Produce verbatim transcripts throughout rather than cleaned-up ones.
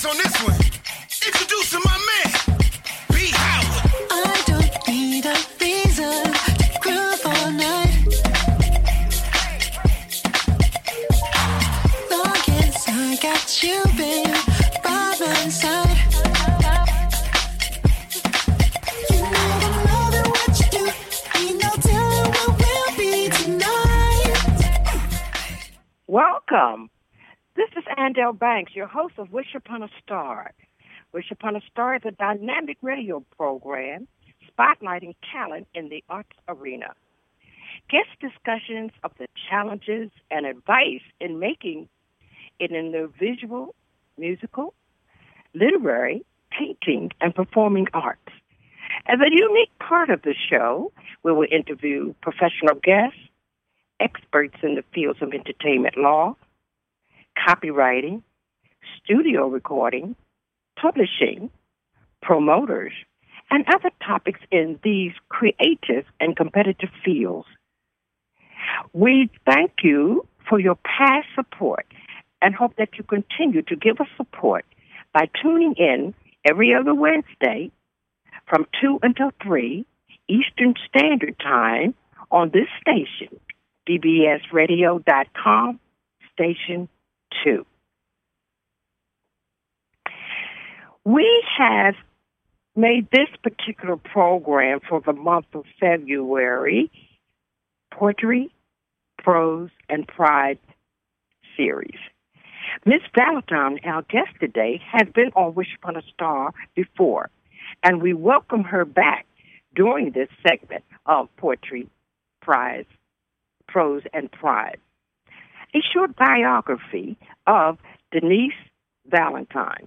on this one. Introducing my man, B. Howard. I don't need a reason to groove all night. Long as I got you, baby, by my side. You know I'm loving what you do. Ain't no telling what we'll be tonight. Welcome. This is Andell Banks, your host of Wish Upon a Star. Wish Upon a Star is a dynamic radio program spotlighting talent in the arts arena. Guest discussions of the challenges and advice in making it in the visual, musical, literary, painting, and performing arts. As a unique part of the show, we will interview professional guests, experts in the fields of entertainment law, copywriting, studio recording, publishing, promoters, and other topics in these creative and competitive fields. We thank you for your past support and hope that you continue to give us support by tuning in every other Wednesday from two until three Eastern Standard Time on this station, b b s radio dot com, station two. We have made this particular program for the month of February Poetry, Prose, and Pride series. Miss Valentine, our guest today, has been on Wish Upon a Star before, and we welcome her back during this segment of Poetry, Pride, Prose, and Pride. A short biography of Denise Valentine.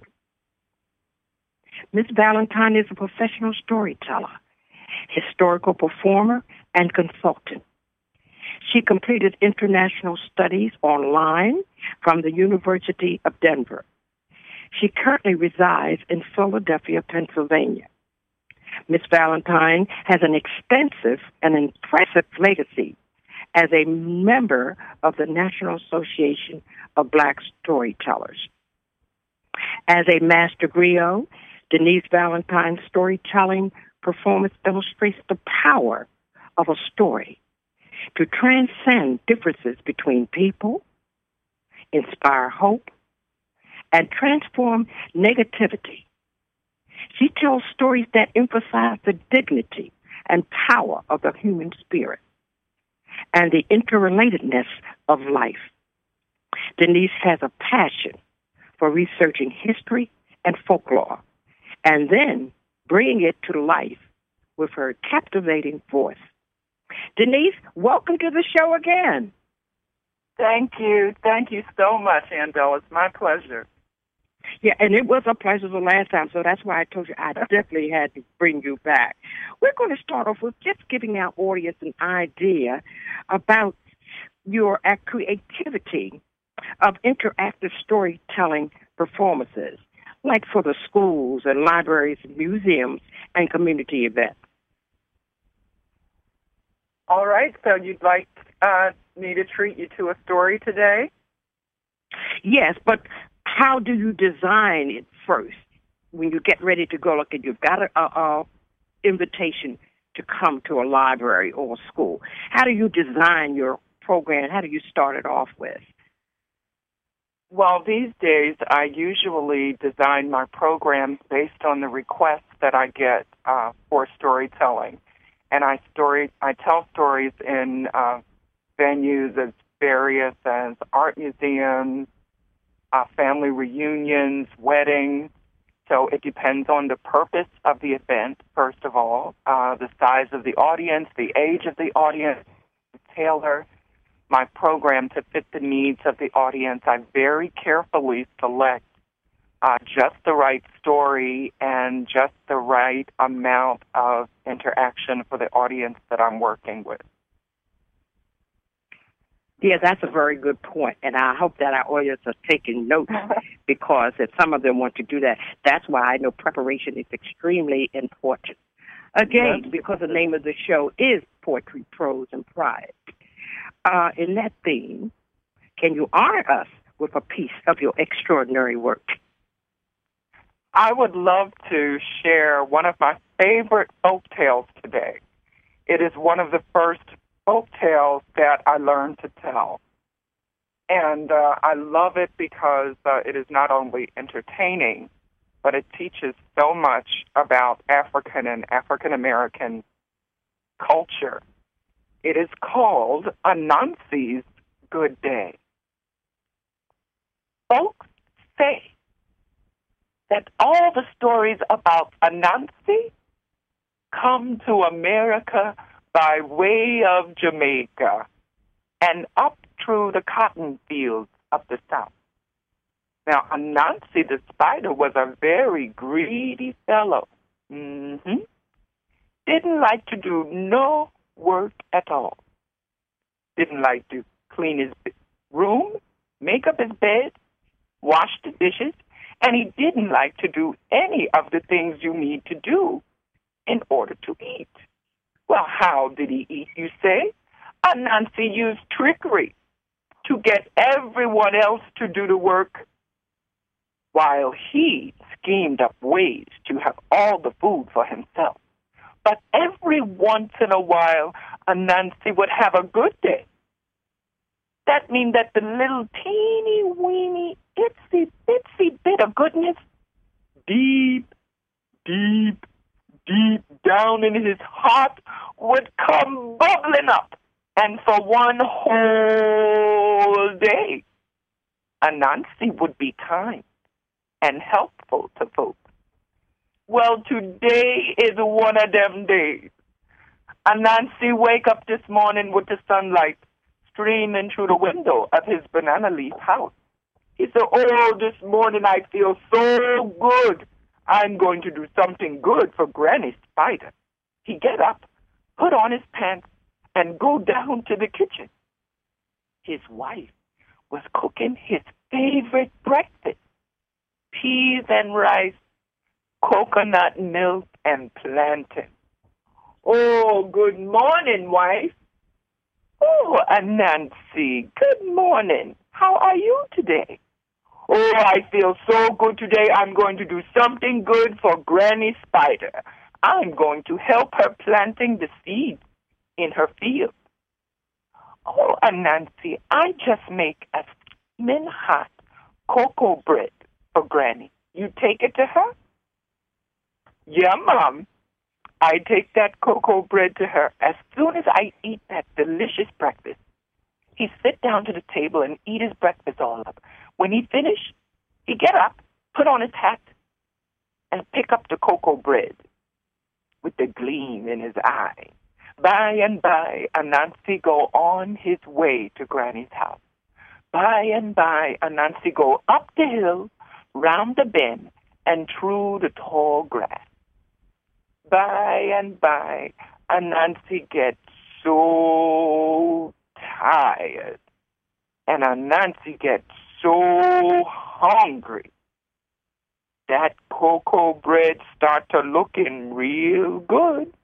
Miss Valentine is a professional storyteller, historical performer, and consultant. She completed international studies online from the University of Denver. She currently resides in Philadelphia, Pennsylvania. Miss Valentine has an extensive and impressive legacy as a member of the National Association of Black Storytellers. As a master griot, Denise Valentine's storytelling performance illustrates the power of a story to transcend differences between people, inspire hope, and transform negativity. She tells stories that emphasize the dignity and power of the human spirit and the interrelatedness of life. Denise has a passion for researching history and folklore, and then bringing it to life with her captivating voice. Denise, welcome to the show again. Thank you. Thank you so much, Andell. It's my pleasure. Yeah, and it was a pleasure the last time, so that's why I told you I definitely had to bring you back. We're going to start off with just giving our audience an idea about your creativity of interactive storytelling performances, like for the schools and libraries, museums, and community events. All right, so you'd like uh, me to treat you to a story today? Yes, but how do you design it first? When you get ready to go, look, and you've got an a, a invitation to come to a library or a school. How do you design your program? How do you start it off with? Well, these days, I usually design my programs based on the requests that I get uh, for storytelling. And I story, I tell stories in uh, venues as various as art museums, uh, family reunions, weddings. So it depends on the purpose of the event, first of all, uh, the size of the audience, the age of the audience, tailor my program to fit the needs of the audience. I very carefully select uh, just the right story and just the right amount of interaction for the audience that I'm working with. Yeah, that's a very good point, and I hope that our audience are taking notes because if some of them want to do that, that's why I know preparation is extremely important. Again, yes. Because the name of the show is Poetry, Prose, and Pride. Uh, in that theme, can you honor us with a piece of your extraordinary work? I would love to share one of my favorite folk tales today. It is one of the first folk tales that I learned to tell. And uh, I love it because uh, it is not only entertaining, but it teaches so much about African and African-American culture. It is called Anansi's Good Day. Folks say that all the stories about Anansi come to America by way of Jamaica and up through the cotton fields of the South. Now, Anansi the spider was a very greedy fellow. Mm-hmm. Didn't like to do no work at all. Didn't like to clean his room, make up his bed, wash the dishes, and he didn't like to do any of the things you need to do in order to eat. Well, how did he eat, you say? Anansi used trickery to get everyone else to do the work while he schemed up ways to have all the food for himself. But every once in a while, Anansi would have a good day. That means that the little teeny weeny, itsy bitsy bit of goodness, deep, deep, deep down in his heart, would come bubbling up. And for one whole day, Anansi would be kind and helpful to folks. Well, today is one of them days. Anansi wake up this morning with the sunlight streaming through the window of his banana leaf house. He said, oh, this morning I feel so good. I'm going to do something good for Granny Spider. He get up, put on his pants, and go down to the kitchen. His wife was cooking his favorite breakfast, peas and rice, coconut milk, and plantain. Oh, good morning, wife. Oh, Anansi, good morning. How are you today? Oh, I feel so good today. I'm going to do something good for Granny Spider. I'm going to help her planting the seeds in her field. Oh, Anansi, I just make a steaming hot cocoa bread for Granny. You take it to her? Yeah, Mom. I take that cocoa bread to her. As soon as I eat that delicious breakfast, he sit down to the table and eat his breakfast all up. When he finish, he get up, put on his hat, and pick up the cocoa bread with the gleam in his eye. By and by, Anansi go on his way to Granny's house. By and by, Anansi go up the hill, round the bend, and through the tall grass. By and by, Anansi gets so tired, and Anansi gets so hungry. That cocoa bread start to looking real good.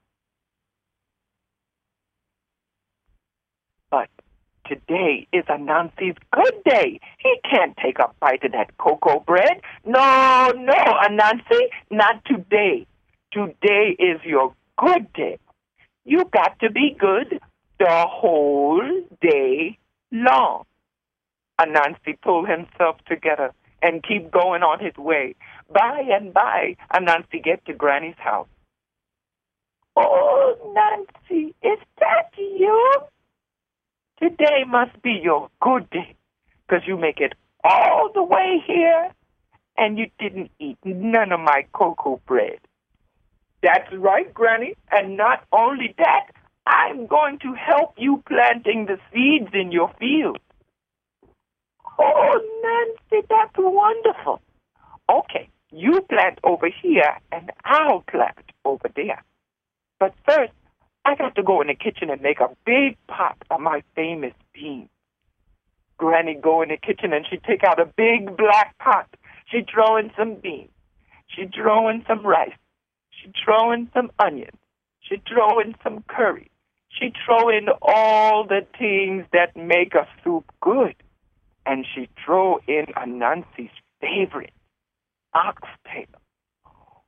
But today is Anansi's good day. He can't take a bite of that cocoa bread. No, no, Anansi, not today. Today is your good day. You got to be good the whole day long. Anansi pulled himself together and keep going on his way. By and by, Anansi get to Granny's house. Oh, Nancy, is that you? Today must be your good day, because you make it all the way here, and you didn't eat none of my cocoa bread. That's right, Granny, and not only that, I'm going to help you planting the seeds in your field. Oh, Nancy, that's wonderful. Okay, you plant over here, and I'll plant over there. But first, I got to go in the kitchen and make a big pot of my famous beans. Granny go in the kitchen, and she take out a big black pot. She throw in some beans. She throw in some rice. She throw in some onions. She throw in some curry. She throw in all the things that make a soup good. And she throw in Anansi's favorite, oxtail.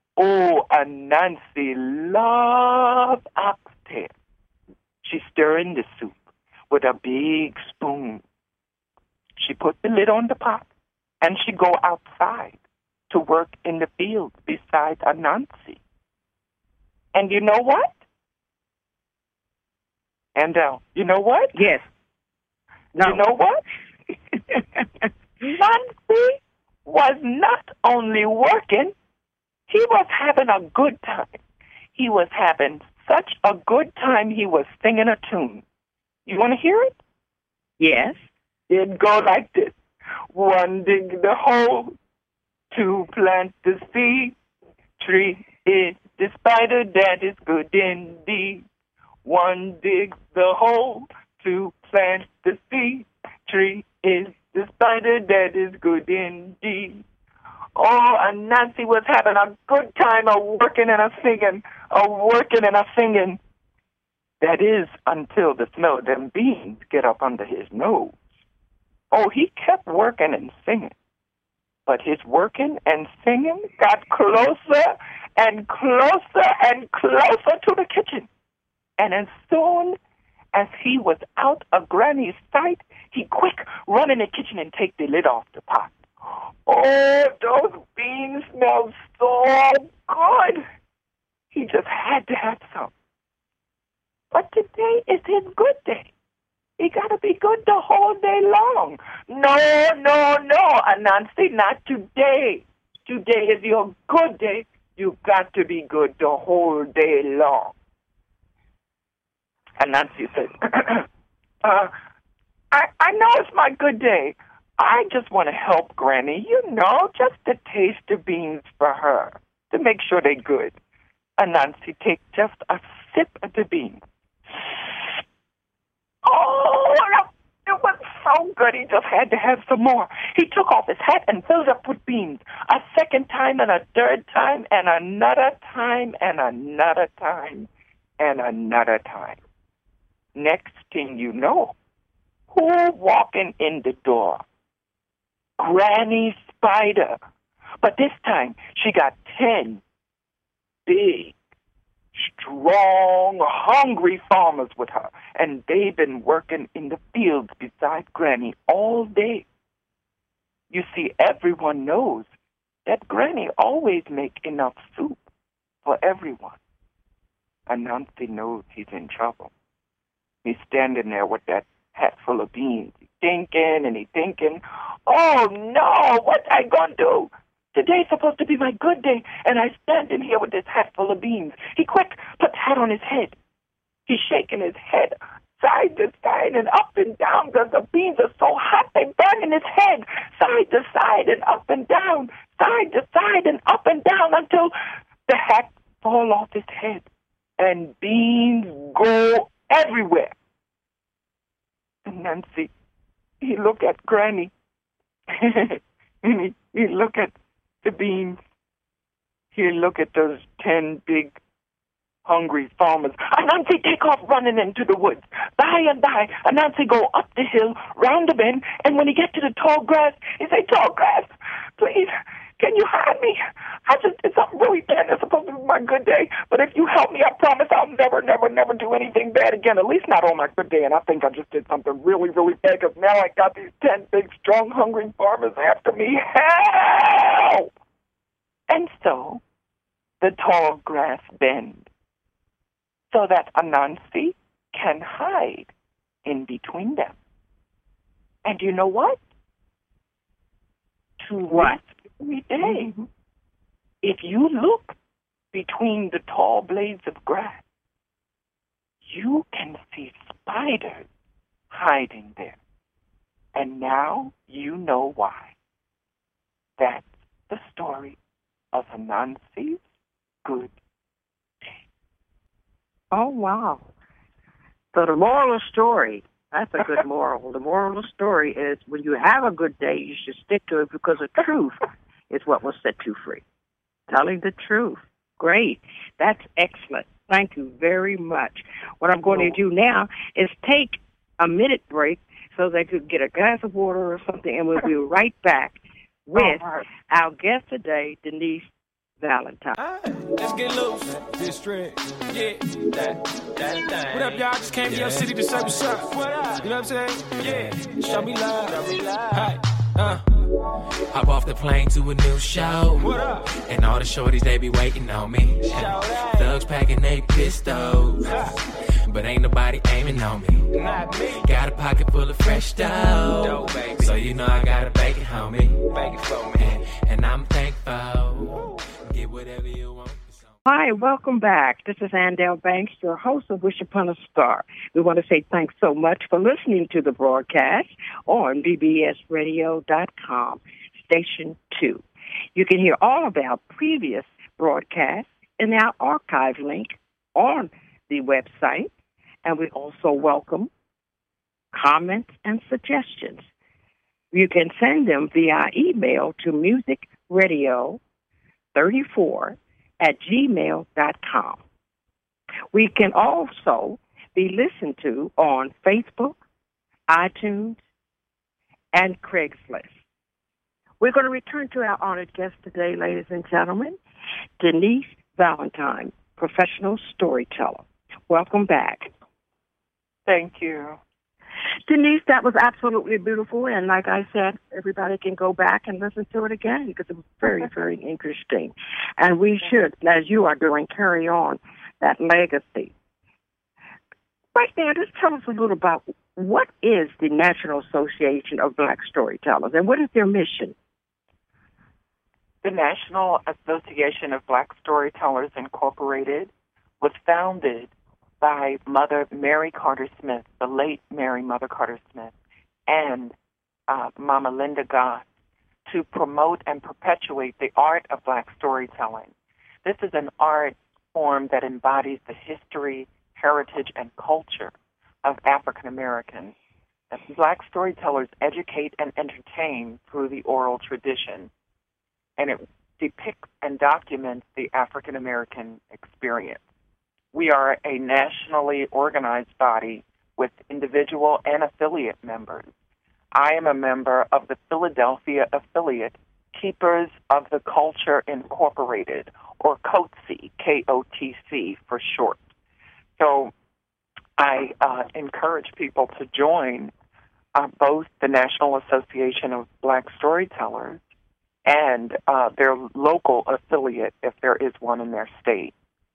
Oh, Anansi loves oxtail. She stirring the soup with a big spoon. She put the lid on the pot, and she go outside to work in the field beside Anansi. And you know what? And uh, you know what? Yes. No. You know what? Nancy was not only working, he was having a good time. He was having such a good time, he was singing a tune. You want to hear it? Yes. It go like this. One dig the hole, two plant the seed, three is the spider that is good indeed. One digs the hole, two plants the seed, three is the spider that is good indeed. Oh, and Nancy was having a good time a working and a singing, a working and a singing. That is until the smell of them beans get up under his nose. Oh, he kept working and singing. But his working and singing got closer and closer and closer to the kitchen. And as soon as he was out of Granny's sight, he quick run in the kitchen and take the lid off the pot. Oh, those beans smell so good. He just had to have some. But today is his good day. He got to be good the whole day long. No, no, no, Anansi, not today. Today is your good day. You've got to be good the whole day long. Anansi said, uh, I, I know it's my good day. I just want to help Granny, you know, just to taste the beans for her, to make sure they're good. Anansi take just a sip of the beans. Oh, it was so good. He just had to have some more. He took off his hat and filled up with beans. A second time and a third time and another time and another time and another time. Next thing you know, who walking in the door? Granny Spider. But this time, she got ten big, strong, hungry farmers with her. And they've been working in the fields beside Granny all day. You see, everyone knows that Granny always make enough soup for everyone. Anansi knows he's in trouble. He's standing there with that hat full of beans. He's thinking and he's thinking, oh no, what I gonna do? Today's supposed to be my good day, and I stand in here with this hat full of beans. He quick put the hat on his head. He's shaking his head side to side and up and down because the beans are so hot they burn in his head. Side to side and up and down, side to side and up and down until the hat fall off his head and beans go everywhere. And Nancy, he look at Granny and he, he look at the beans. He look at those ten big hungry farmers. Anansi take off running into the woods. By and by, Anansi go up the hill, round the bend, and when he get to the tall grass, he say, tall grass, please, can you hide me? I just did something really bad. It's supposed to be my good day. But if you help me, I promise I'll never, never, never do anything bad again, at least not on my good day. And I think I just did something really, really bad because now I got these ten big, strong, hungry farmers after me. Help! And so the tall grass bend so that Anansi can hide in between them. And you know what? To what? Every day, mm-hmm. If you look between the tall blades of grass, you can see spiders hiding there. And now you know why. That's the story of Anansi's good day. Oh, wow. So the moral of the story, that's a good moral. The moral of the story is when you have a good day, you should stick to it because the truth is what will set you free. Telling the truth. Great. That's excellent. Thank you very much. What I'm going to do now is take a minute break so they could get a glass of water or something, and we'll be right back with our guest today, Denise Valentine. Alright, let's get loose. District. Yeah. That, that thing. What up, y'all? Just came to your city to say what's up. What up? You know what I'm saying? Yeah. Show me love. Show me love. Hi. Uh. Hop off the plane to a new show. What up? And all the shorties, they be waiting on me. Shout out. Thugs packing they pistols. But ain't nobody aiming on me. Not me. Got a pocket full of fresh dough. Dough, baby. So you know I gotta bake it, homie. Bake it for me. And, and I'm thankful. Get whatever you want. Hi, welcome back. This is Andell Banks, your host of Wish Upon a Star. We want to say thanks so much for listening to the broadcast on B B S radio dot com, Station two. You can hear all of our previous broadcasts in our archive link on the website, and we also welcome comments and suggestions. You can send them via email to music radio thirty-four at gmail dot com. We can also be listened to on Facebook, iTunes, and Craigslist. We're going to return to our honored guest today, ladies and gentlemen, Denise Valentine, professional storyteller. Welcome back. Thank you. Denise, that was absolutely beautiful, and like I said, everybody can go back and listen to it again because it was very, very interesting. And we should, as you are doing, carry on that legacy. Right now, just tell us a little about what is the National Association of Black Storytellers, and what is their mission? The National Association of Black Storytellers Incorporated was founded by Mother Mary Carter Smith, the late Mary Mother Carter Smith, and uh, Mama Linda Goss, to promote and perpetuate the art of black storytelling. This is an art form that embodies the history, heritage, and culture of African Americans. Black storytellers educate and entertain through the oral tradition, and it depicts and documents the African American experience. We are a nationally organized body with individual and affiliate members. I am a member of the Philadelphia affiliate, Keepers of the Culture Incorporated, or C O T C, K O T C for short. So I uh, encourage people to join uh, both the National Association of Black Storytellers and uh, their local affiliate, if there is one in their state.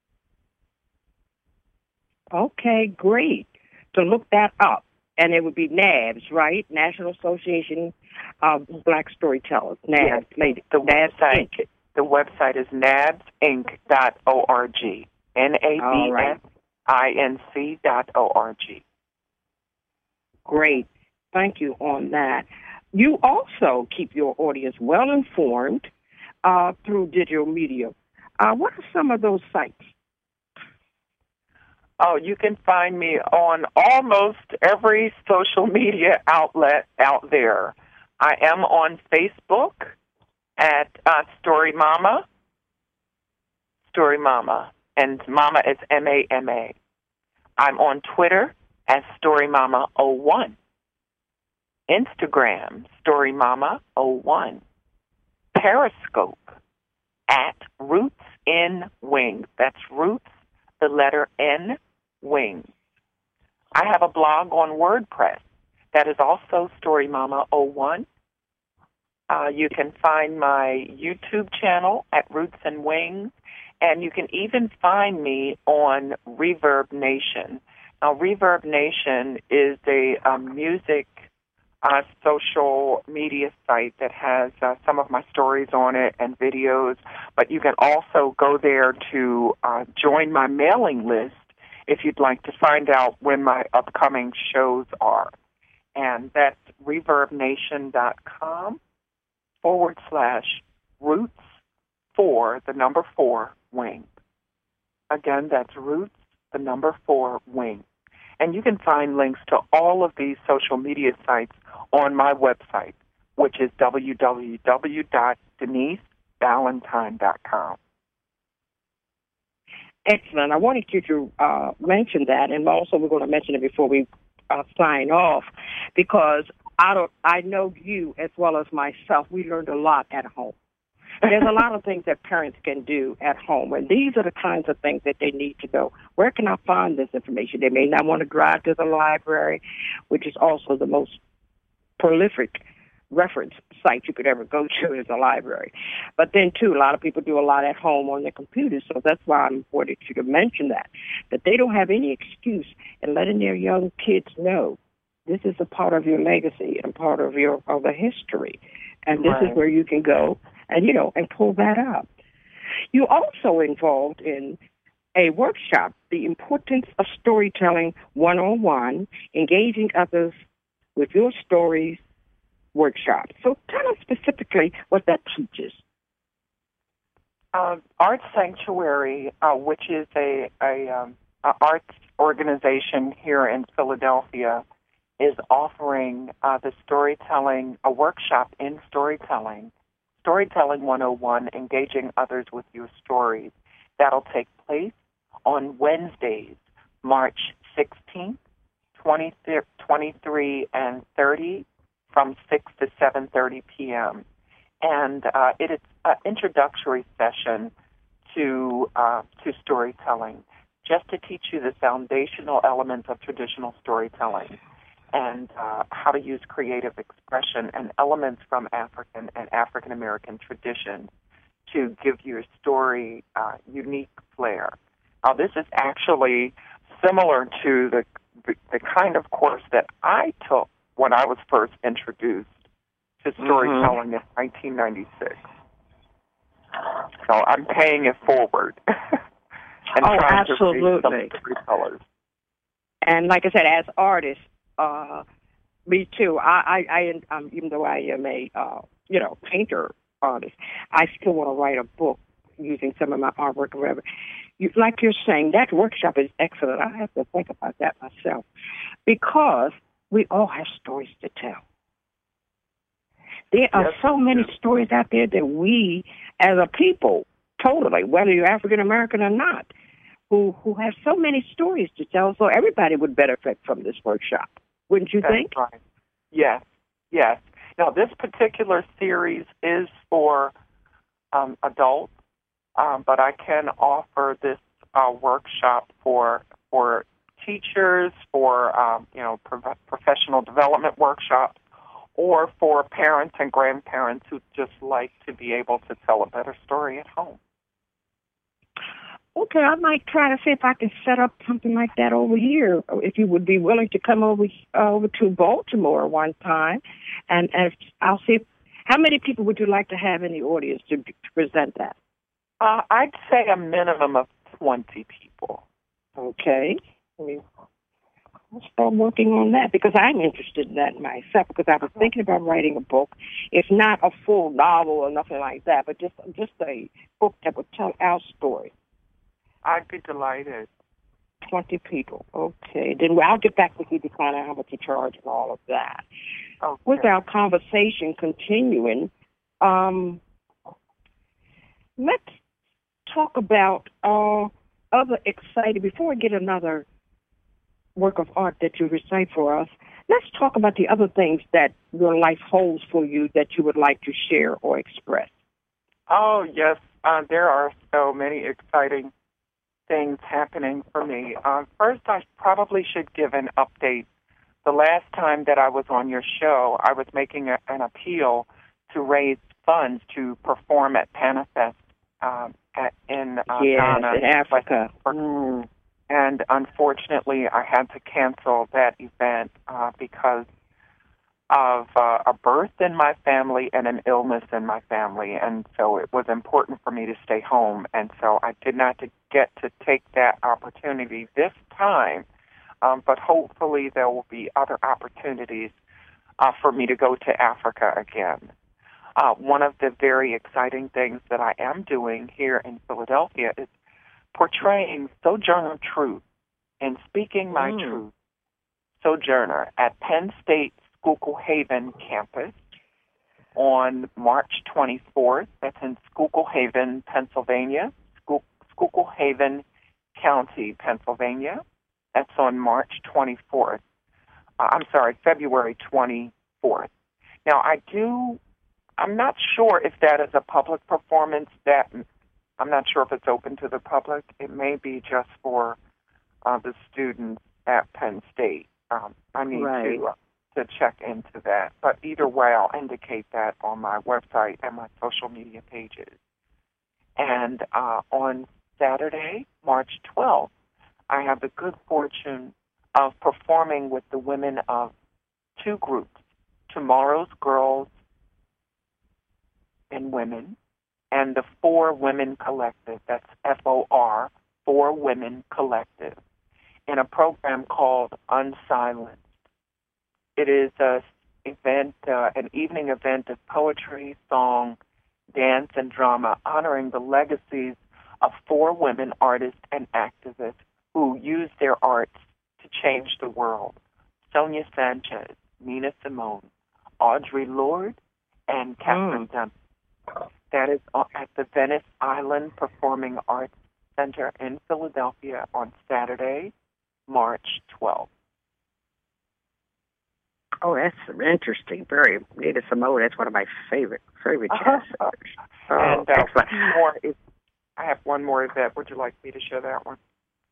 Okay, great. To look that up, and it would be N A B S, right? National Association of Black Storytellers. N A B S, Yes, lady. the N A B S website, Incorporated. the website is nabs inc dot org. N A B S I N C dot O R G. Great. Thank you on that. You also keep your audience well informed uh, through digital media. Uh, what are some of those sites? Oh, you can find me on almost every social media outlet out there. I am on Facebook at uh, Story Mama, Story Mama, and Mama is M A M A. I'm on Twitter as Story Mama oh one. Instagram, Story Mama oh one. Periscope at Roots in Wings. That's Roots, the letter N, Wings. I have a blog on WordPress that is also Story Mama oh one. Uh, you can find my YouTube channel at Roots and Wings, and you can even find me on Reverb Nation. Now, Reverb Nation is a, a music uh, social media site that has uh, some of my stories on it and videos, but you can also go there to uh, join my mailing list if you'd like to find out when my upcoming shows are. And that's reverbnation.com forward slash roots for the number four wing. Again, that's roots, the number four wing. And you can find links to all of these social media sites on my website, which is w w w dot denise valentine dot com. Excellent. I wanted you to uh, mention that, and also we're going to mention it before we uh, sign off, because I don't. I know you as well as myself. We learned a lot at home. There's a lot of things that parents can do at home, and these are the kinds of things that they need to know. Where can I find this information? They may not want to drive to the library, which is also the most prolific reference site you could ever go to is a library. But then, too, a lot of people do a lot at home on their computers, so that's why I wanted you to mention that, that they don't have any excuse in letting their young kids know this is a part of your legacy and part of your of the history, and this Right. is where you can go and, you know, and pull that up. You also involved in a workshop, The Importance of Storytelling one oh one, Engaging Others with Your Stories workshop. So tell us specifically what that teaches. Uh, Art Sanctuary, uh, which is a, a, um, a arts organization here in Philadelphia, is offering uh, the storytelling, a workshop in storytelling, Storytelling one oh one, Engaging Others with Your Stories. That'll take place on Wednesdays, March sixteenth, twenty-three, and thirty, from six to seven thirty p.m. And uh, it is an introductory session to uh, to storytelling, just to teach you the foundational elements of traditional storytelling and uh, how to use creative expression and elements from African and African American traditions to give your story uh, unique flair. Now, this is actually similar to the, the the kind of course that I took when I was first introduced to storytelling mm-hmm. in nineteen ninety-six. So I'm paying it forward. and oh, trying absolutely. To read some storytellers. And like I said, as artists, uh, me too. I, I, I um, even though I am a, uh, you know, painter artist, I still want to write a book using some of my artwork or whatever. You, like you're saying, that workshop is excellent. I have to think about that myself because we all have stories to tell. There are yes, so many yes. stories out there that we, as a people, totally, whether you're African American or not, who who have so many stories to tell. So everybody would benefit from this workshop, wouldn't you That's think? Right. Yes, yes. Now, this particular series is for um, adults, um, but I can offer this uh, workshop for for teachers, for um, you know pro- professional development workshops, or for parents and grandparents who just like to be able to tell a better story at home. Okay, I might try to see if I can set up something like that over here. If you would be willing to come over uh, over to Baltimore one time, and, and I'll see. If, how many people would you like to have in the audience to, to present that? Uh, I'd say a minimum of twenty people. Okay. I mean, I'll start working on that because I'm interested in that myself because I was thinking about writing a book. It's not a full novel or nothing like that, but just just a book that would tell our story. I'd be delighted. twenty people. Okay. Then I'll get back with you to find out how much you charge and all of that. Okay. With our conversation continuing, um, let's talk about uh, other exciting, before we get another work of art that you recite for us, let's talk about the other things that your life holds for you that you would like to share or express. Oh, yes. Uh, there are so many exciting things happening for me. Uh, first, I probably should give an update. The last time that I was on your show, I was making a, an appeal to raise funds to perform at Panafest um, at, in uh, yes, Ghana, in Africa. Mm. And unfortunately, I had to cancel that event uh, because of uh, a birth in my family and an illness in my family, and so it was important for me to stay home, and so I did not to get to take that opportunity this time, um, but hopefully there will be other opportunities uh, for me to go to Africa again. Uh, one of the very exciting things that I am doing here in Philadelphia is portraying Sojourner Truth and Speaking My Mm. Truth, Sojourner, at Penn State Schuylkill Haven campus on March twenty-fourth. That's in Schuylkill Haven, Pennsylvania, Schuylkill Haven County, Pennsylvania. That's on March twenty-fourth. Uh, I'm sorry, February twenty-fourth. Now, I do I'm not sure if that is a public performance. That I'm not sure if it's open to the public. It may be just for uh, the students at Penn State. Um, I need Right. to uh, to check into that. But either way, I'll indicate that on my website and my social media pages. And uh, on Saturday, March twelfth, I have the good fortune of performing with the women of two groups, Tomorrow's Girls and Women, and the Four Women Collective, that's F O R, Four Women Collective, in a program called Unsilenced. It is a event, uh, an evening event of poetry, song, dance, and drama honoring the legacies of four women artists and activists who used their arts to change the world. Sonia Sanchez, Nina Simone, Audre Lorde, and Catherine Mm. Dunn. That is at the Venice Island Performing Arts Center in Philadelphia on Saturday, March twelfth. Oh, that's interesting. Very Nina Simone. That's one of my favorite favorite jazz Uh-huh. singers. Oh, and uh, excellent. one more is, I have one more event. Would you like me to share that one?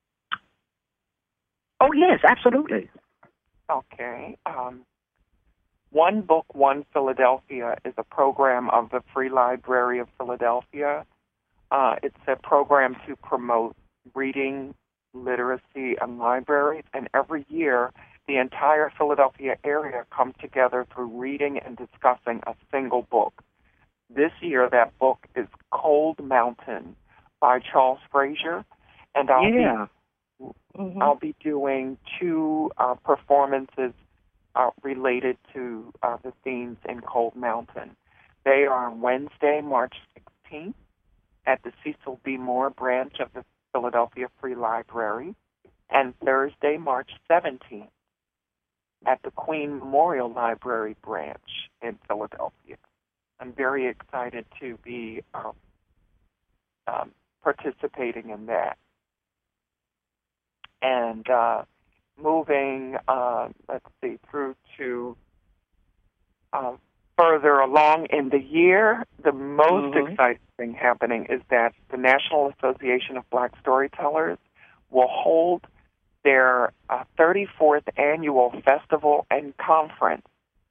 Oh, yes, absolutely. Okay. Um, One Book, One Philadelphia is a program of the Free Library of Philadelphia. Uh, it's a program to promote reading, literacy, and libraries. And every year, the entire Philadelphia area comes together through reading and discussing a single book. This year, that book is Cold Mountain by Charles Frazier. And I'll Yeah. be Mhm. I'll be doing two uh, performances uh, related to uh, the themes in Cold Mountain. They are on Wednesday, March sixteenth, at the Cecil B. Moore branch of the Philadelphia Free Library, and Thursday, March seventeenth, at the Queen Memorial Library branch in Philadelphia. I'm very excited to be um, um, participating in that. And uh, moving, uh, let's see, through to uh, further along in the year, the most Mhm. exciting thing happening is that the National Association of Black Storytellers will hold their uh, thirty-fourth annual festival and conference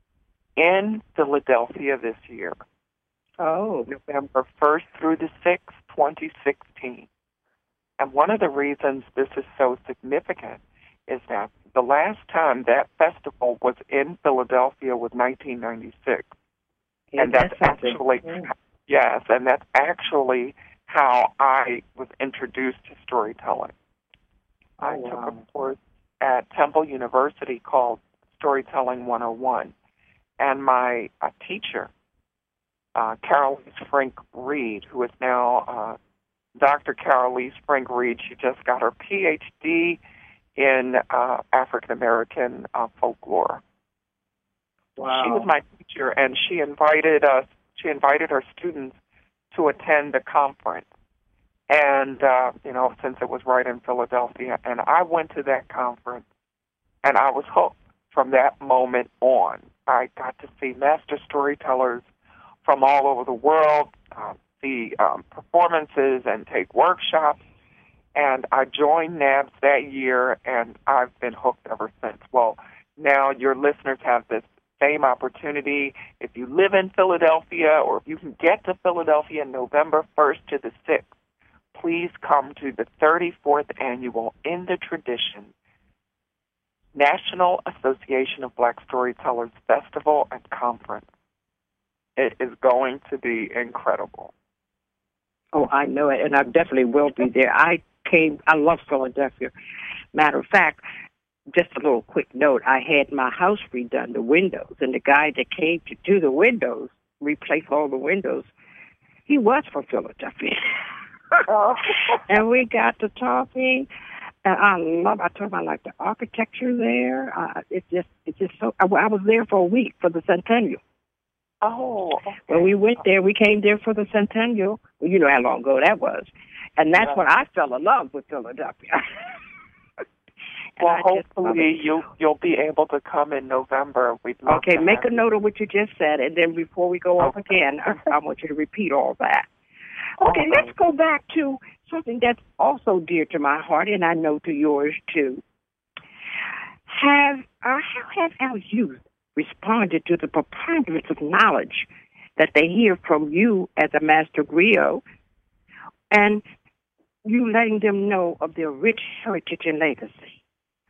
in Philadelphia this year, Oh. November first through the sixth, twenty sixteen. And one of the reasons this is so significant is that the last time that festival was in Philadelphia was nineteen ninety-six. Yeah, and that's something. actually, Mm. yes, and that's actually how I was introduced to storytelling. I Oh, took wow. a course at Temple University called Storytelling one oh one, and my uh, teacher, uh, Carolise Frink Reed, who is now uh, Doctor Carolise Frink Reed, she just got her P H D in uh, African American uh, folklore. Wow. She was my teacher, and she invited us. She invited her students to attend the conference, and uh, you know, since it was right in Philadelphia, and I went to that conference, and I was hooked from that moment on. I got to see master storytellers from all over the world, uh, see um, performances, and take workshops. And I joined N A B S that year, and I've been hooked ever since. Well, now your listeners have this same opportunity. If you live in Philadelphia, or if you can get to Philadelphia November first to the sixth, please come to the thirty-fourth Annual In the Tradition National Association of Black Storytellers Festival and Conference. It is going to be incredible. Oh, I know it, and I definitely will be there. I came, I love Philadelphia. Matter of fact, just a little quick note, I had my house redone, the windows, and the guy that came to do the windows, replace all the windows, he was from Philadelphia. Oh. And we got to talking, and I love, I told him I like the architecture there. Uh, it's just, it's just so, I, I was there for a week for the centennial. Oh, okay. When we went there, we came there for the centennial. Well, you know how long ago that was. And that's Yeah. when I fell in love with Philadelphia. And Well, I just love hopefully it. you'll you'll be able to come in November. We'd love Okay, to make have a note of what you just said, and then before we go off Okay. again, I, I want you to repeat all that. Okay, All let's right. go back to something that's also dear to my heart, and I know to yours too. Have uh, how have our youth responded to the preponderance of knowledge that they hear from you as a master griot, and you letting them know of their rich heritage and legacy?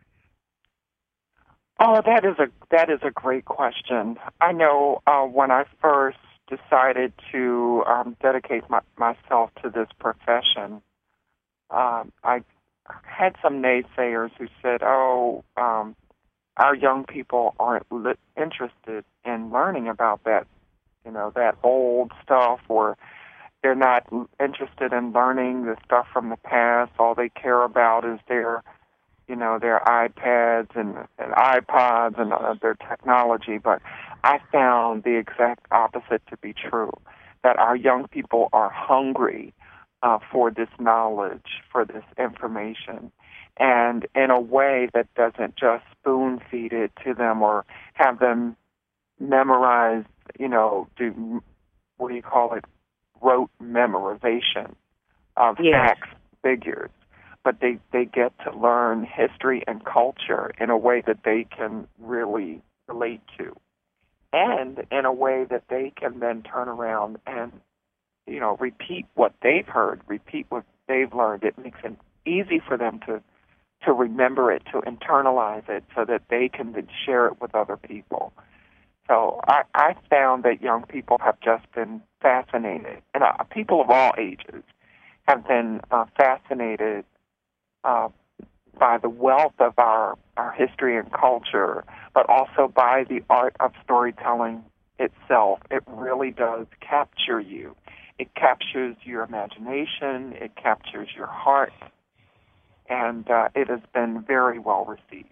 Oh, that is a that is a great question. I know uh, when I first decided to um, dedicate my, myself to this profession, um, I had some naysayers who said, "Oh, um, our young people aren't li- interested in learning about that, you know, that old stuff, or they're not l- interested in learning the stuff from the past. All they care about is their, you know, their iPads and, and iPods and uh, their technology." But I found the exact opposite to be true, that our young people are hungry uh, for this knowledge, for this information, and in a way that doesn't just spoon feed it to them or have them memorize, you know, do, what do you call it, rote memorization of Yes. facts, figures. But they, they get to learn history and culture in a way that they can really relate to, and in a way that they can then turn around and, you know, repeat what they've heard, repeat what they've learned. It makes it easy for them to, to remember it, to internalize it, so that they can then share it with other people. So I, I found that young people have just been fascinated, and uh, people of all ages have been uh, fascinated uh, by the wealth of our, our history and culture, but also by the art of storytelling itself. It really does capture you. It captures your imagination. It captures your heart. And uh, it has been very well received.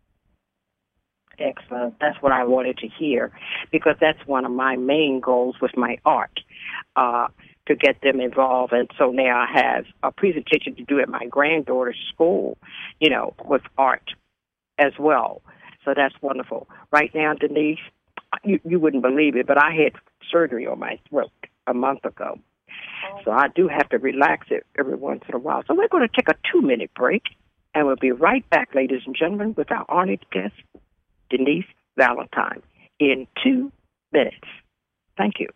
Excellent. That's what I wanted to hear, because that's one of my main goals with my art, uh, to get them involved. And so now I have a presentation to do at my granddaughter's school, you know, with art as well. So that's wonderful. Right now, Denise, you, you wouldn't believe it, but I had surgery on my throat a month ago. So I do have to relax it every once in a while. So we're going to take a two-minute break, and we'll be right back, ladies and gentlemen, with our honored guest, Denise Valentine, in two minutes. Thank you.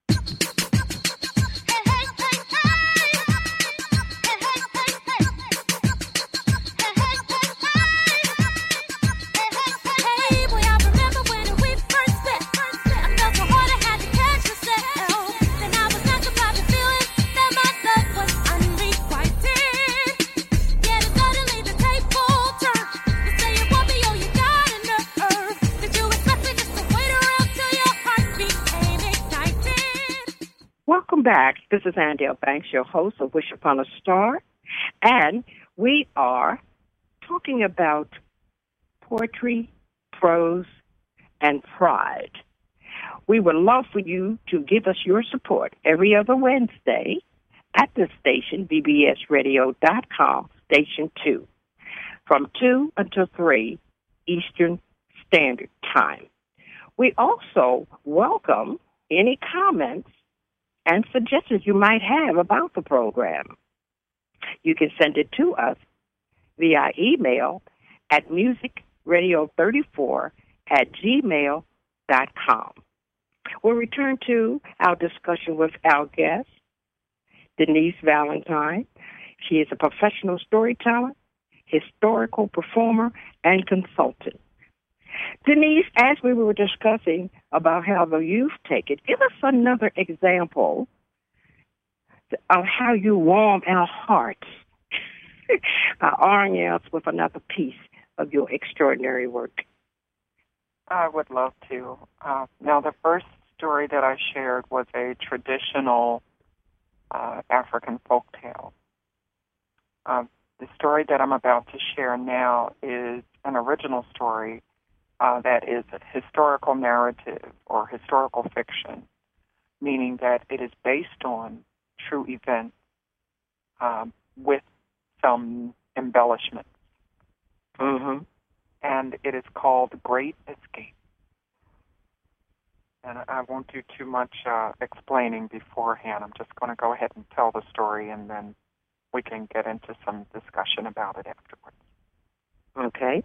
Welcome back. This is Andale Banks, your host of Wish Upon a Star, and we are talking about poetry, prose, and pride. We would love for you to give us your support every other Wednesday at the station, b b s radio dot com, Station two, from two until three Eastern Standard Time. We also welcome any comments and suggestions you might have about the program. You can send it to us via email at music radio thirty-four at gmail dot com. We'll return to our discussion with our guest, Denise Valentine. She is a professional storyteller, historical performer, and consultant. Denise, as we were discussing about how the youth take it, give us another example of how you warm our hearts by honoring us with another piece of your extraordinary work. I would love to. Uh, now, the first story that I shared was a traditional uh, African folktale. Uh, the story that I'm about to share now is an original story Uh, that is a historical narrative or historical fiction, meaning that it is based on true events um, with some embellishments. Mm-hmm. and it is called Great Escape. And I won't do too much uh, explaining beforehand. I'm just going to go ahead and tell the story, and then we can get into some discussion about it afterwards. Okay.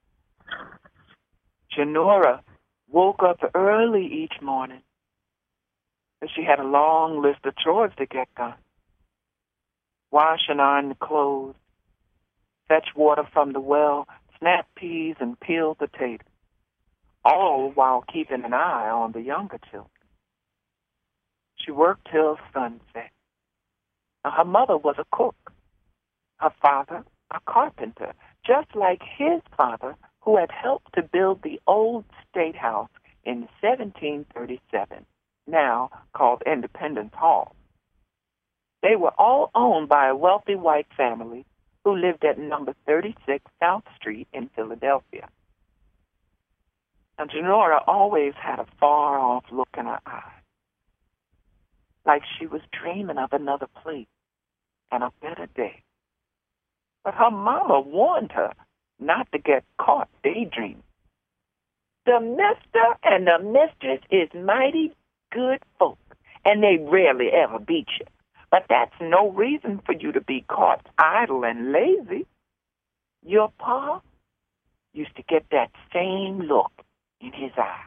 Janora woke up early each morning, and she had a long list of chores to get done. Wash and iron the clothes, fetch water from the well, snap peas and peel potatoes, all while keeping an eye on the younger children. She worked till sunset. Now, her mother was a cook, her father a carpenter, just like his father, who had helped to build the old State House in seventeen thirty-seven, now called Independence Hall. They were all owned by a wealthy white family who lived at number thirty-six South Street in Philadelphia. And Janora always had a far-off look in her eye, like she was dreaming of another place and a better day. But her mama warned her not to get caught daydreaming. The mister and the mistress is mighty good folk, and they rarely ever beat you. But that's no reason for you to be caught idle and lazy. Your pa used to get that same look in his eye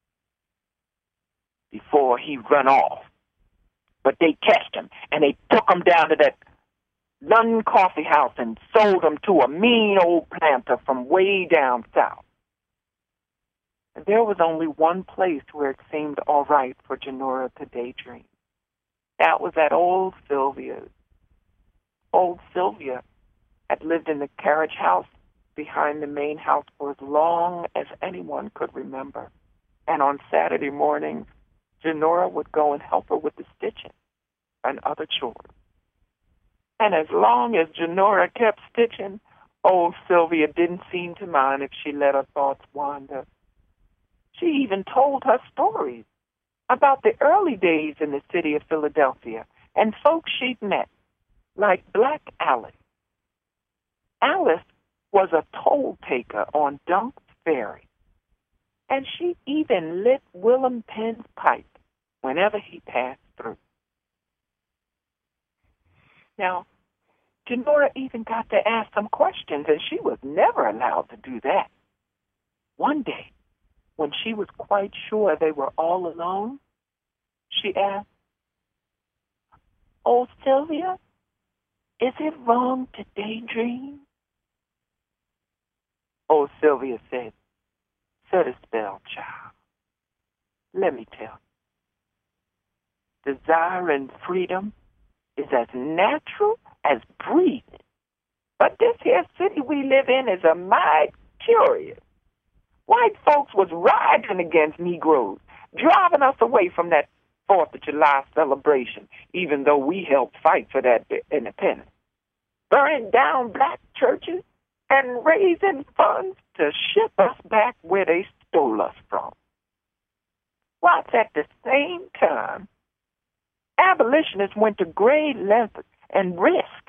before he run off. But they catched him, and they took him down to that London coffee house and sold him to a mean old planter from way down south. There was only one place where it seemed all right for Janora to daydream. That was at old Sylvia's. Old Sylvia had lived in the carriage house behind the main house for as long as anyone could remember. And on Saturday mornings, Janora would go and help her with the stitching and other chores. And as long as Janora kept stitching, old Sylvia didn't seem to mind if she let her thoughts wander. She even told her stories about the early days in the city of Philadelphia and folks she'd met, like Black Alice. Alice was a toll taker on Dunk's Ferry, and she even lit Willem Penn's pipe whenever he passed through. Now, Janora even got to ask some questions, and she was never allowed to do that. One day, when she was quite sure they were all alone, she asked, "Oh, Sylvia, is it wrong to daydream?" Oh, Sylvia said, "Set a spell, child. Let me tell you. Desire and freedom is as natural as breathing. But this here city we live in is a mite curious. White folks was riding against Negroes, driving us away from that Fourth of July celebration, even though we helped fight for that independence. Burning down black churches and raising funds to ship us back where they stole us from. Whilst at the same time, abolitionists went to great lengths and risk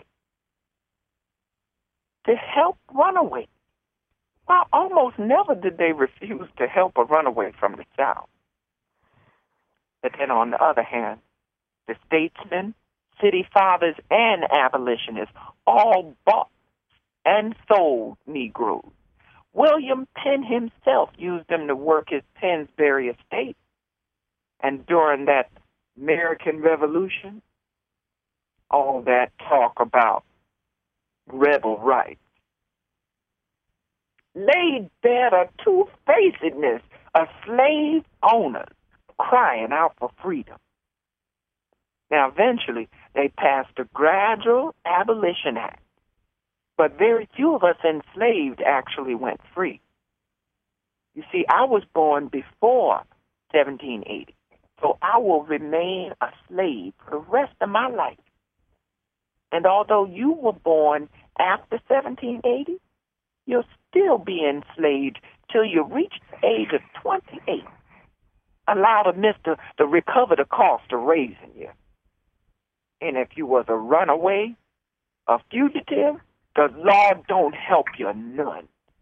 to help runaways. Well, almost never did they refuse to help a runaway from the South. But then on the other hand, the statesmen, city fathers, and abolitionists all bought and sold Negroes. William Penn himself used them to work his Pennsbury estate. And during that American Revolution, all that talk about rebel rights laid bare the two-facedness of slave owners crying out for freedom. Now, eventually, they passed a gradual abolition act, but very few of us enslaved actually went free. You see, I was born before seventeen eighty, so I will remain a slave for the rest of my life. And although you were born after seventeen eighty, you'll still be enslaved till you reach the age of twenty-eight. Allow the mister to recover the cost of raising you. And if you was a runaway, a fugitive, the law don't help you none.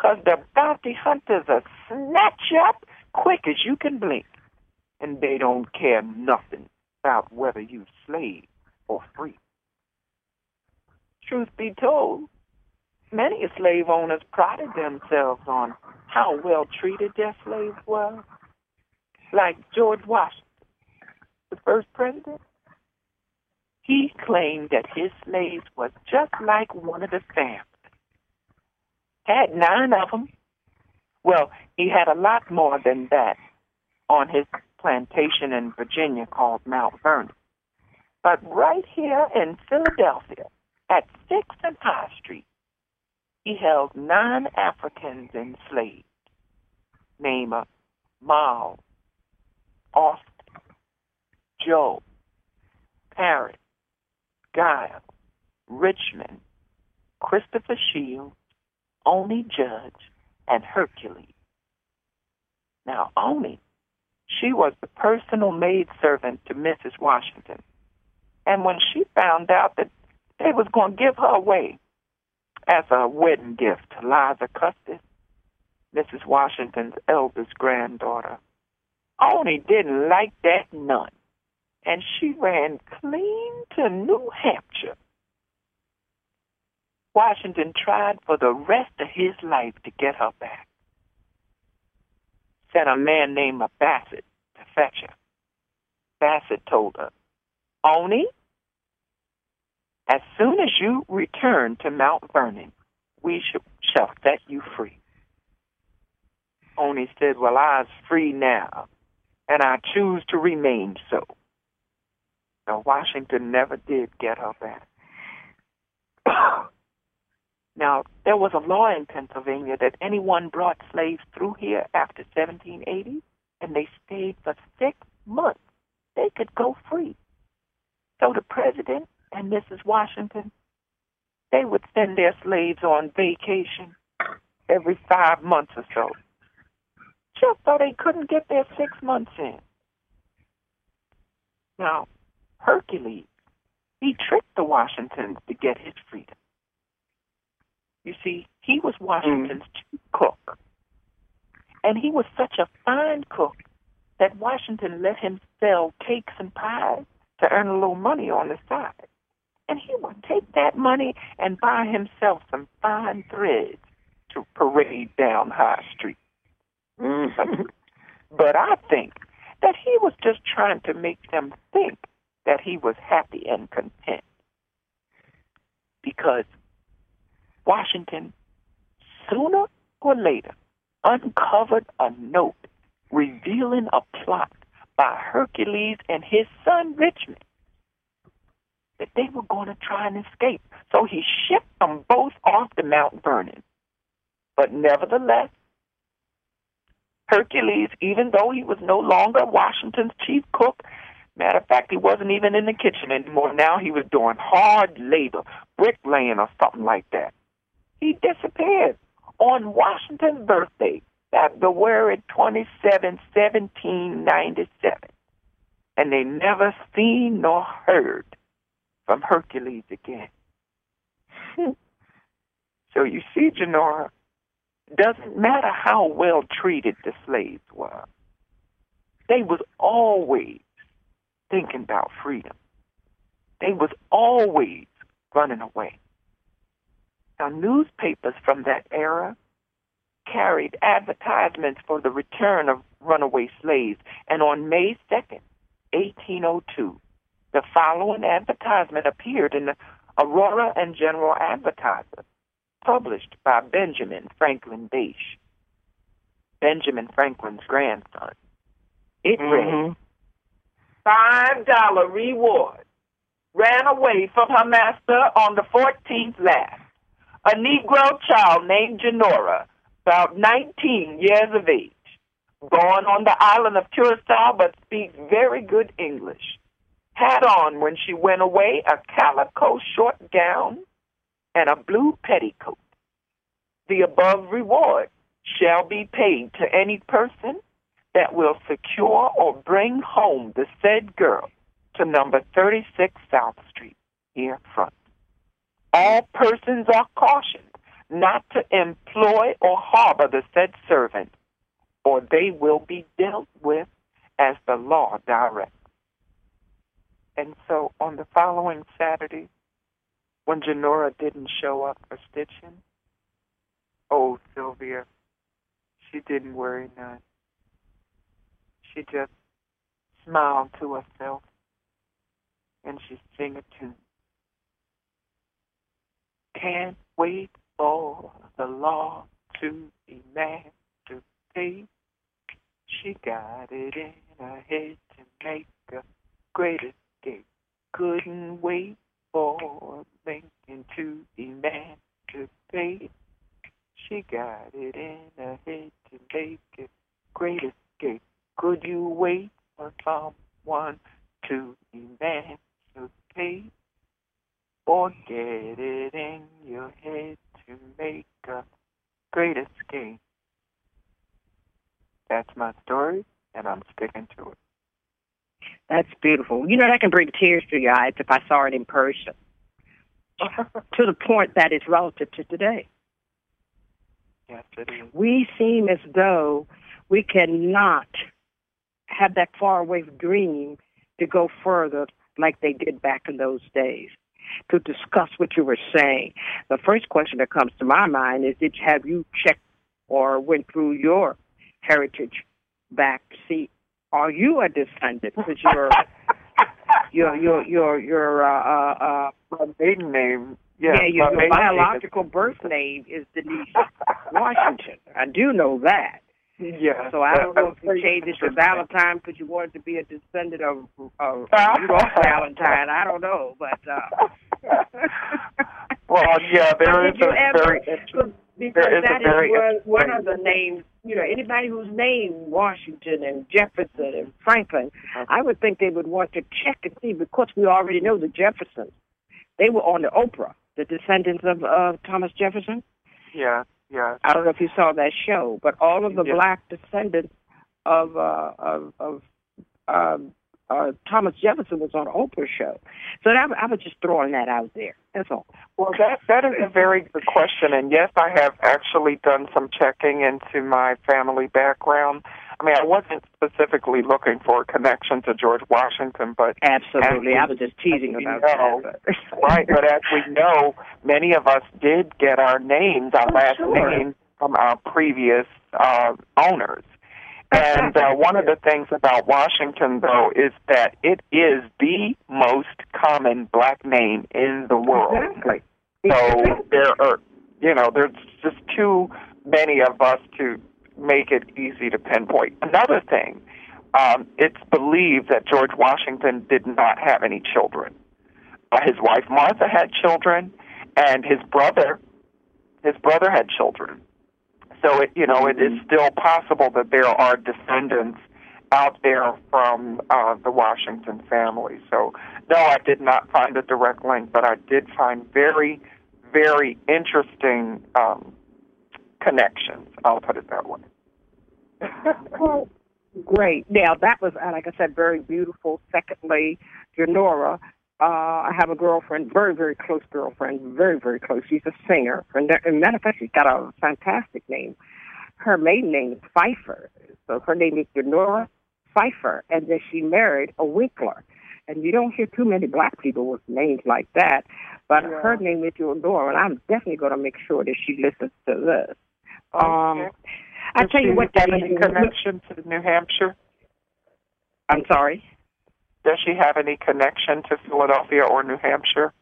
'cause the bounty hunters will snatch you up quick as you can blink. And they don't care nothing about whether you slave or free. Truth be told, many slave owners prided themselves on how well treated their slaves were. Like George Washington, the first president. He claimed that his slaves was just like one of the family. Had nine of them. Well, he had a lot more than that on his plantation in Virginia called Mount Vernon. But right here in Philadelphia, at sixth and High Street, he held nine Africans enslaved. Name of Miles, Austin, Joe, Parrott, Giles, Richmond, Christopher Shields, Oni Judge, and Hercules. Now, Oni, she was the personal maidservant to Missus Washington. And when she found out that they was going to give her away as a wedding gift to Liza Custis, Missus Washington's eldest granddaughter, Oni didn't like that none. And she ran clean to New Hampshire. Washington tried for the rest of his life to get her back. Sent a man named Bassett to fetch her. Bassett told her, Oni, as soon as you return to Mount Vernon, we sh- shall set you free. Oni said, well, I's free now, and I choose to remain so. Now, Washington never did get her back. Now, there was a law in Pennsylvania that anyone brought slaves through here after seventeen eighty, and they stayed for six months, they could go free. So the president and Missus Washington, they would send their slaves on vacation every five months or so, just so they couldn't get their six months in. Now, Hercules, he tricked the Washingtons to get his freedom. You see, he was Washington's mm. chief cook. And he was such a fine cook that Washington let him sell cakes and pies to earn a little money on the side. And he would take that money and buy himself some fine threads to parade down High Street. Mm. But I think that he was just trying to make them think that he was happy and content. Because Washington, sooner or later, uncovered a note revealing a plot by Hercules and his son Richmond that they were going to try and escape. So he shipped them both off to Mount Vernon. But nevertheless, Hercules, even though he was no longer Washington's chief cook, matter of fact, he wasn't even in the kitchen anymore. Now he was doing hard labor, bricklaying or something like that. He disappeared on Washington's birthday, February twenty-seventh, seventeen ninety-seven. And they never seen nor heard from Hercules again. So you see, Janora, doesn't matter how well treated the slaves were. They was always thinking about freedom. They was always running away. Now, newspapers from that era carried advertisements for the return of runaway slaves, and on May second, eighteen oh two, the following advertisement appeared in the Aurora and General Advertiser, published by Benjamin Franklin Bache, Benjamin Franklin's grandson. It Mm-hmm. read, five dollar reward. Ran away from her master on the fourteenth last. A Negro child named Janora, about nineteen years of age, born on the island of Curacao but speaks very good English. Had on, when she went away, a calico short gown and a blue petticoat. The above reward shall be paid to any person that will secure or bring home the said girl to number thirty-six South Street, here front. All persons are cautioned not to employ or harbor the said servant, or they will be dealt with as the law directs. And so on the following Saturday, when Janora didn't show up for stitching, oh, Sylvia, she didn't worry none. She just smiled to herself, and she sang a tune. Can't wait for the law to emancipate. She got it in her head to make a great escape. Couldn't wait for Lincoln to emancipate. She got it in her head to make a great escape. Could you wait for someone to emancipate? Or get it in your head to make a great escape? That's my story, and I'm sticking to it. That's beautiful. You know, that can bring tears to your eyes if I saw it in person. To the point that it's relative to today. Yes, it is. We seem as though we cannot have that faraway dream to go further like they did back in those days. To discuss what you were saying, the first question that comes to my mind is: Did have you checked or went through your heritage back to see? Are you a descendant? Because your your your your your uh, uh, my maiden name, yes, yeah, your, my your maiden biological name is... birth name is Denise Washington. I do know that. Yeah. So I don't know if you uh, changed it to Valentine because you wanted to be a descendant of, of Rudolph Valentine. I don't know, but. Uh, well, yeah, there is did you a ever, very because there is that a very is one, one of the names. You know, anybody who's named Washington and Jefferson and Franklin, I would think they would want to check and see, because we already know the Jeffersons. They were on the Oprah, the descendants of uh, Thomas Jefferson. Yeah. Yeah. I don't know if you saw that show, but all of the yeah. black descendants of uh, of, of uh, uh, Thomas Jefferson was on an Oprah show. So that, I was just throwing that out there. That's all. Well, that that is a very good question, and yes, I have actually done some checking into my family background. I mean, I wasn't specifically looking for a connection to George Washington, but absolutely, we, I was just teasing about know, that. But. Right, but as we know, many of us did get our names, our oh, last sure. name, from our previous uh, owners. And uh, one of the things about Washington, though, is that it is the most common black name in the world. Exactly. So there are, you know, there's just too many of us to make it easy to pinpoint. Another thing, um, it's believed that George Washington did not have any children. Uh, his wife Martha had children, and his brother, his brother had children. So, it, you know, it is still possible that there are descendants out there from uh, the Washington family. So, no, I did not find a direct link, but I did find very, very interesting um, connections. I'll put it that way. Well, great. Now, that was, like I said, very beautiful. Secondly, Janora, uh, I have a girlfriend, very, very close girlfriend, very, very close. She's a singer. And as a matter of fact, she's got a fantastic name. Her maiden name is Pfeiffer. So her name is Janora Pfeiffer. And then she married a Winkler. And you don't hear too many black people with names like that. But yeah. Her name is Janora, and I'm definitely going to make sure that she listens to this. Okay. Um, I tell you what, does she have any connection to New Hampshire? I'm sorry? Does she have any connection to Philadelphia or New Hampshire?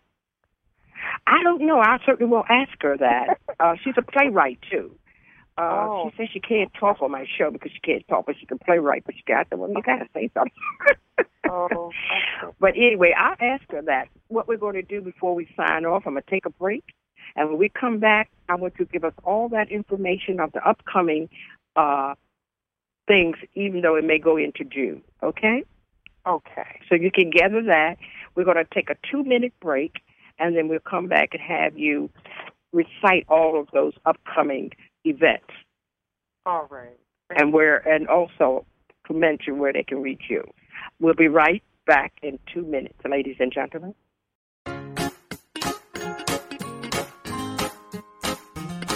I don't know. I certainly will ask her that. uh, she's a playwright, too. Uh, oh. She says she can't talk on my show because she can't talk, but she can playwright. But she got to, well, you got to say something. oh, okay. But anyway, I'll ask her that. What we're going to do before we sign off, I'm going to take a break. And when we come back, I want you to give us all that information of the upcoming uh, things, even though it may go into June, okay? Okay. So you can gather that. We're going to take a two-minute break, and then we'll come back and have you recite all of those upcoming events. All right. And where, and also to mention where they can reach you. We'll be right back in two minutes, ladies and gentlemen.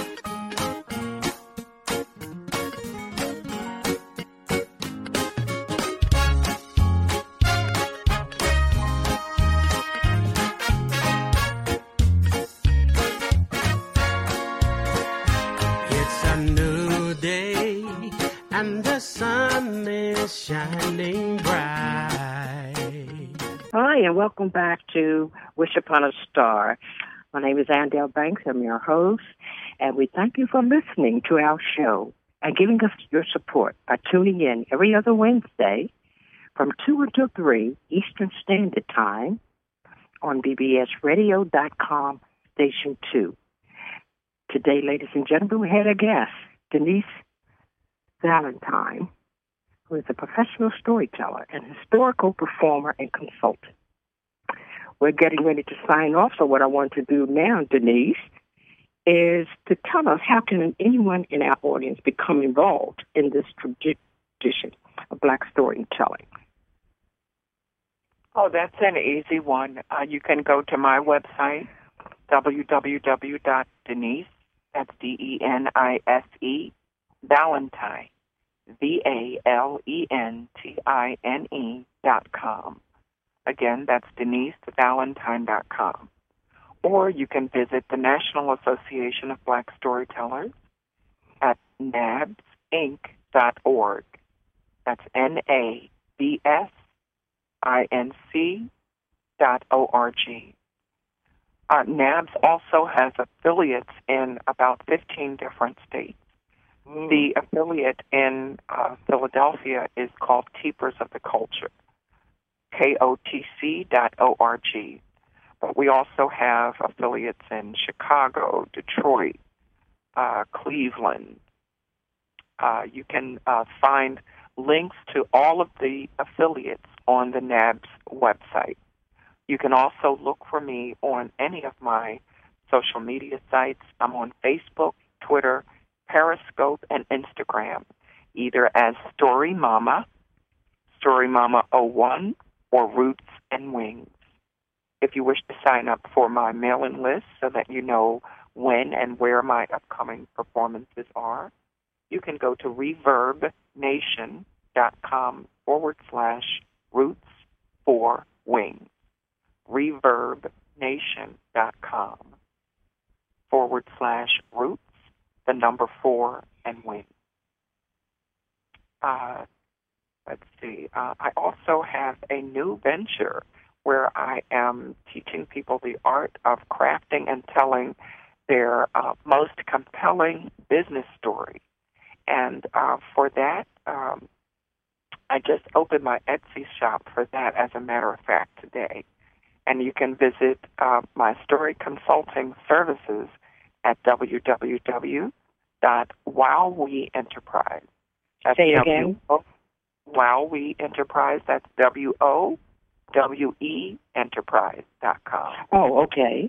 is shining bright. Hi, and welcome back to Wish Upon a Star. My name is Andell Banks. I'm your host, and we thank you for listening to our show and giving us your support by tuning in every other Wednesday from two until three Eastern Standard Time on B B S radio dot com, Station two. Today, ladies and gentlemen, we had a guest, Denise Valentine, who is a professional storyteller and historical performer and consultant. We're getting ready to sign off, so what I want to do now, Denise, is to tell us how can anyone in our audience become involved in this tradition of Black storytelling. Oh, that's an easy one. Uh, you can go to my website, w w w dot denise, that's D E N I S E, Valentine, V A L E N T I N E dot com. Again, that's denise valentine dot com. Or you can visit the National Association of Black Storytellers at nabs inc dot org. That's N A B S I N C dot O R G. Uh, NABS also has affiliates in about fifteen different states. Mm. The affiliate in uh, Philadelphia is called Keepers of the Culture, K O T C dot O R G. But we also have affiliates in Chicago, Detroit, uh, Cleveland. Uh, you can uh, find links to all of the affiliates on the NABS website. You can also look for me on any of my social media sites. I'm on Facebook, Twitter, Periscope, and Instagram, either as Story Mama, Story Mama oh one, or Roots and Wings. If you wish to sign up for my mailing list so that you know when and where my upcoming performances are, you can go to reverbnation.com forward slash roots for wings. reverbnation.com forward slash roots, the number four, and wings. Uh, let's see. Uh, I also have a new venture where I am teaching people the art of crafting and telling their uh, most compelling business story. And uh, for that, um, I just opened my Etsy shop for that, as a matter of fact, today. And you can visit uh, my story consulting services at w w w dot wow we enterprise. That's Say it again. Wow We Enterprise. That's W O W E enterprise dot com. Oh, okay.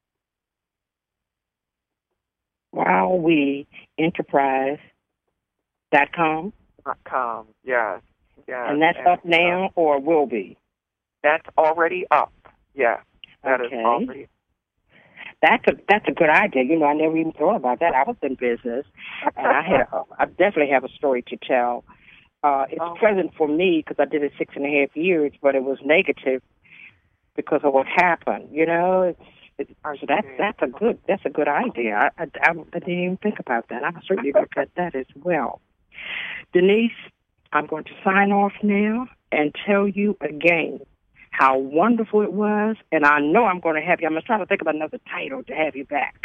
wow we enterprise dot com. Dot com. Yes. Yes. And that's and, up now, uh, or will be? That's already up. Yes. That okay. is already. That's a that's a good idea. You know, I never even thought about that. I was in business, and I had a, I definitely have a story to tell. Uh, it's oh. pleasant for me because I did it six and a half years, but it was negative because of what happened. You know, it's, it's so that's that's a good that's a good idea. I, I, I didn't even think about that. I'm certainly look at that as well. Denise, I'm going to sign off now and tell you again how wonderful it was, and I know I'm going to have you. I'm trying to think of another title to have you back.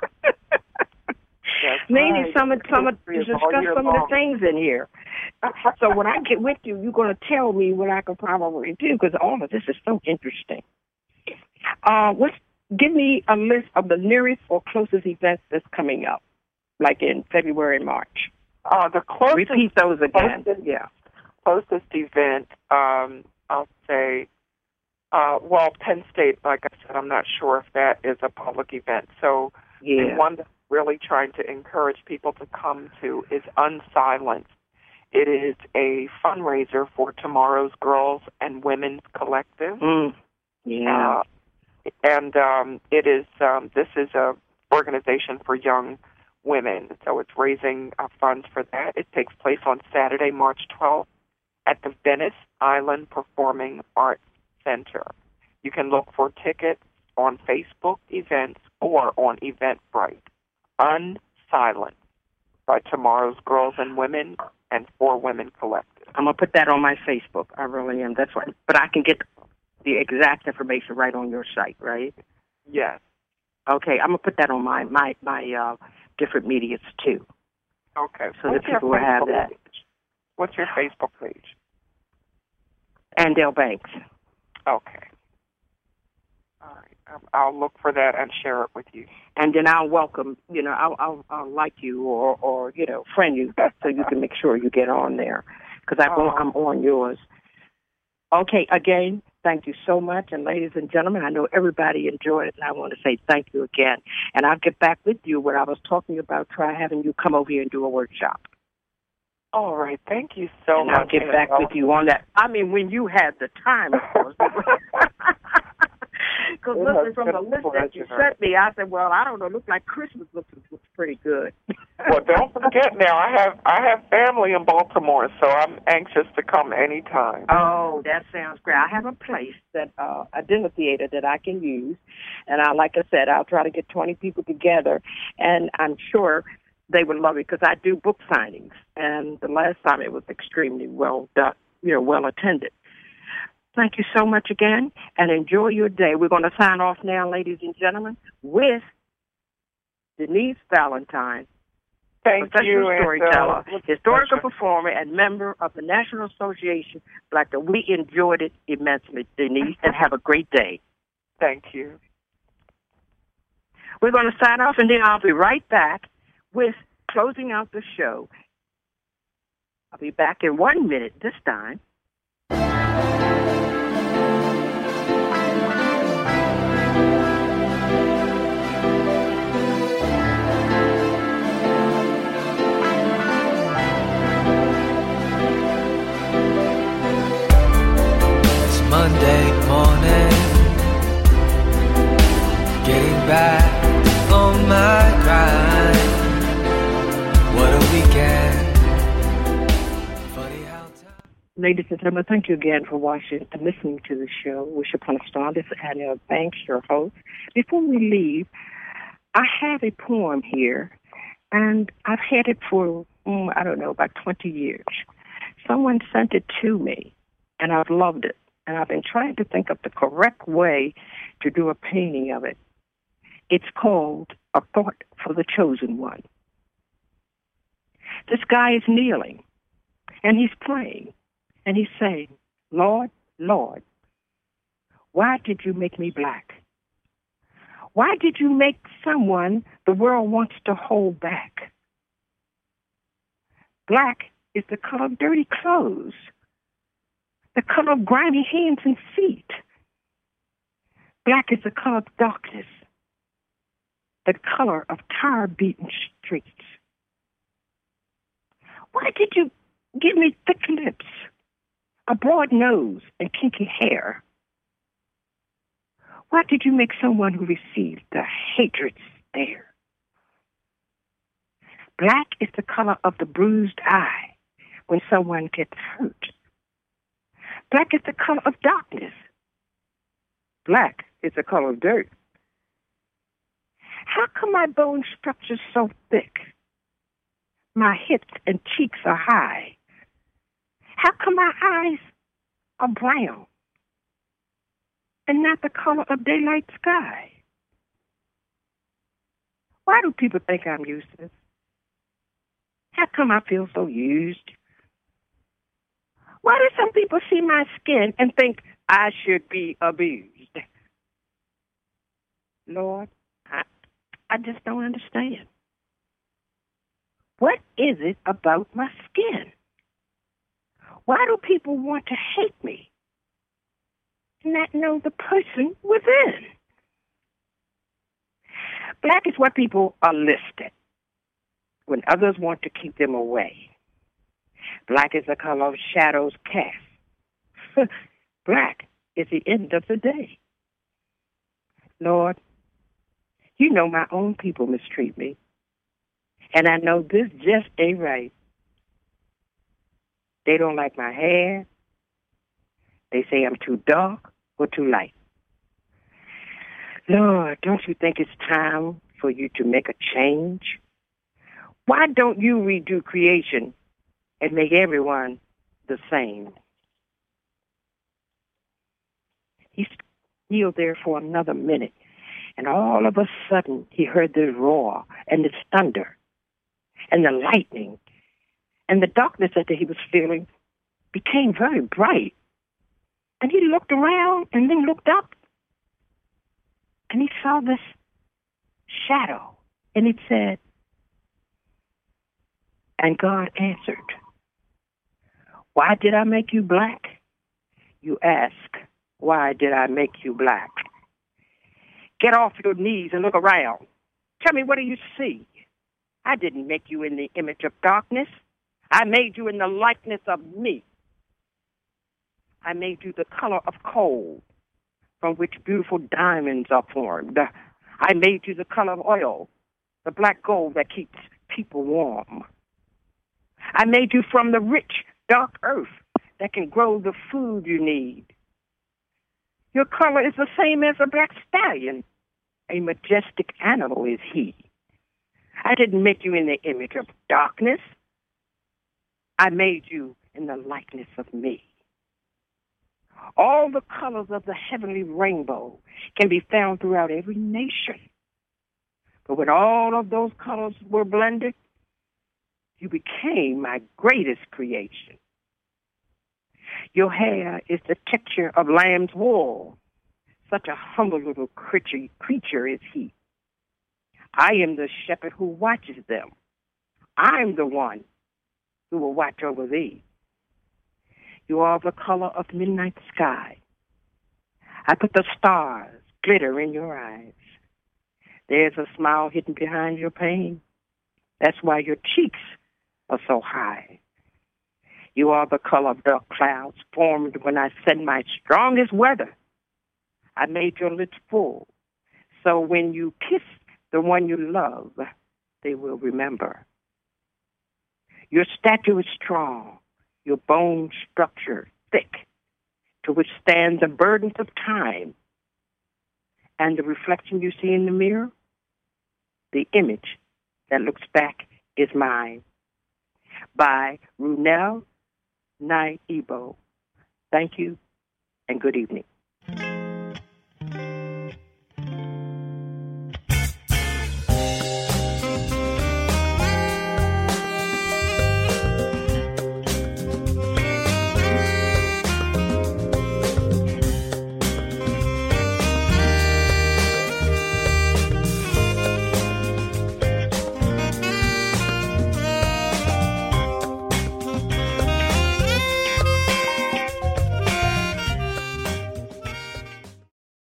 Maybe right. some of some of to discuss some of the things in here. So when I get with you, you're going to tell me what I can probably do, because all of this is so interesting. Uh, what's, give me a list of the nearest or closest events that's coming up, like in February and March. Uh, the closest, Repeat those again. Closest, yeah. Closest event, um, I'll say, uh, well, Penn State, like I said, I'm not sure if that is a public event. So yeah. the one that's really trying to encourage people to come to is Unsilenced. It is a fundraiser for Tomorrow's Girls and Women's Collective. Mm. Yeah. Uh, and um, it is, um, this is a organization for young women. So it's raising uh, funds for that. It takes place on Saturday, March twelfth at the Venice Island Performing Arts Center. You can look for tickets on Facebook events or on Eventbrite. Unsilenced by Tomorrow's Girls and Women and For Women Collective. I'm going to put that on my Facebook. I really am. That's right. But I can get the exact information right on your site, right? Yes. Okay, I'm going to put that on my, my, my uh, different medias, too. Okay. So What's that people will your have Facebook that. page? What's your Facebook page? Andale Banks. Okay. All right. Um, I'll look for that and share it with you. And then I'll welcome, you know, I'll, I'll, I'll like you or, or, you know, friend you so you can make sure you get on there because I'm, Oh. I'm on yours. Okay, again, thank you so much. And ladies and gentlemen, I know everybody enjoyed it, and I want to say thank you again. And I'll get back with you when I was talking about try having you come over here and do a workshop. All right. Thank you so and much. I'll get back with you on that. I mean, when you had the time, of course. Because It listen, has from been the a list that you pleasure. sent me, I said, well, I don't know, looks like Christmas looks, looks pretty good. Well, don't forget now, I have I have family in Baltimore, so I'm anxious to come anytime. Oh, that sounds great. I have a place, that uh, a dinner theater that I can use. And I, like I said, I'll try to get twenty people together. And I'm sure they would love it because I do book signings. And the last time it was extremely well done, you know, well attended. Thank you so much again, and enjoy your day. We're going to sign off now, ladies and gentlemen, with Denise Valentine, Thank professional you, storyteller, and, uh, historical pleasure. performer, and member of the National Association Black. We enjoyed it immensely, Denise, and have a great day. Thank you. We're going to sign off, and then I'll be right back with closing out the show. I'll be back in one minute this time. It's Monday morning, getting back on my grind. What a weekend. Funny how time. Ladies and gentlemen, thank you again for watching and listening to the show. Wish upon a star. This is Andale Banks, your host. Before we leave, I have a poem here, and I've had it for, mm, I don't know, about twenty years. Someone sent it to me, and I've loved it. And I've been trying to think of the correct way to do a painting of it. It's called A Thought for the Chosen One. This guy is kneeling, and he's praying, and he's saying, Lord, Lord, why did you make me black? Why did you make someone the world wants to hold back? Black is the color of dirty clothes, the color of grimy hands and feet. Black is the color of darkness, the color of tar-beaten streets. Why did you give me thick lips, a broad nose, and kinky hair? Why did you make someone who received the hatred stare? Black is the color of the bruised eye when someone gets hurt. Black is the color of darkness. Black is the color of dirt. How come my bone structure's so thick? My hips and cheeks are high. How come my eyes are brown and not the color of daylight sky? Why do people think I'm useless? How come I feel so used? Why do some people see my skin and think I should be abused? Lord, I, I just don't understand. What is it about my skin? Why do people want to hate me and not know the person within? Black is what people are listed when others want to keep them away. Black is the color of shadows cast. Black is the end of the day. Lord, you know my own people mistreat me. And I know this just ain't right. They don't like my hair. They say I'm too dark or too light. Lord, don't you think it's time for you to make a change? Why don't you redo creation and make everyone the same. He stood there for another minute, and all of a sudden he heard the roar and the thunder and the lightning, and the darkness that he was feeling became very bright. And he looked around and then looked up, and he saw this shadow, and it said, and God answered, "Why did I make you black?" You ask, "Why did I make you black?" Get off your knees and look around. Tell me, what do you see? I didn't make you in the image of darkness. I made you in the likeness of me. I made you the color of coal, from which beautiful diamonds are formed. I made you the color of oil, the black gold that keeps people warm. I made you from the rich, dark earth that can grow the food you need. Your color is the same as a black stallion. A majestic animal is he. I didn't make you in the image of darkness. I made you in the likeness of me. All the colors of the heavenly rainbow can be found throughout every nation. But when all of those colors were blended, you became my greatest creation. Your hair is the texture of lamb's wool. Such a humble little creature, creature is he. I am the shepherd who watches them. I'm the one who will watch over thee. You are the color of midnight sky. I put the stars glitter in your eyes. There's a smile hidden behind your pain. That's why your cheeks are so high. You are the color of dark clouds formed when I send my strongest weather. I made your lips full, so when you kiss the one you love, they will remember. Your stature is strong, your bone structure thick, to withstand the burdens of time. And the reflection you see in the mirror, the image that looks back is mine. By Runel Naibo. Thank you and good evening.